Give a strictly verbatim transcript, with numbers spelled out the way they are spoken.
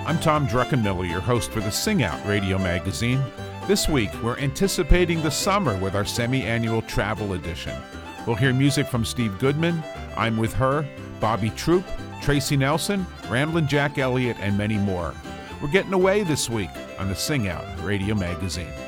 I'm Tom Druckenmiller, your host for the Sing Out radio magazine. This week, we're anticipating the summer with our semi-annual travel edition. We'll hear music from Steve Goodman, I'm With Her, Bobby Troop, Tracy Nelson, Ramblin' Jack Elliott, and many more. We're getting away this week on the Sing Out radio magazine.